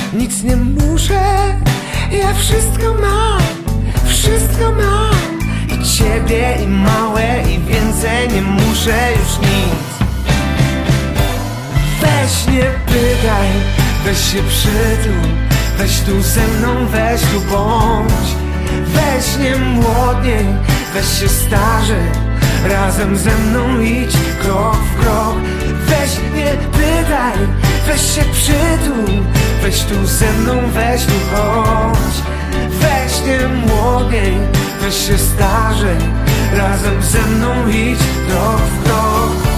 Nic nie muszę, ja wszystko mam, wszystko mam. I ciebie, i małe, i więcej nie muszę już nic. Weź nie pytaj, weź się przytul, weź tu ze mną, weź tu bądź. Weź nie młodniej, weź się starzej, razem ze mną idź krok w krok. Weź nie pytaj, weź się przytul, weź tu ze mną, weź tu chodź. Weź nie młodniej, weź się starzej, razem ze mną idź krok w krok.